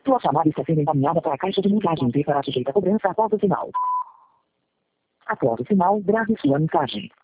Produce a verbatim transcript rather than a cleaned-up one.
Sua chamada está sendo encaminhada para a caixa de mensagens e será sujeita a cobrança após o sinal. Após o sinal, grave sua mensagem.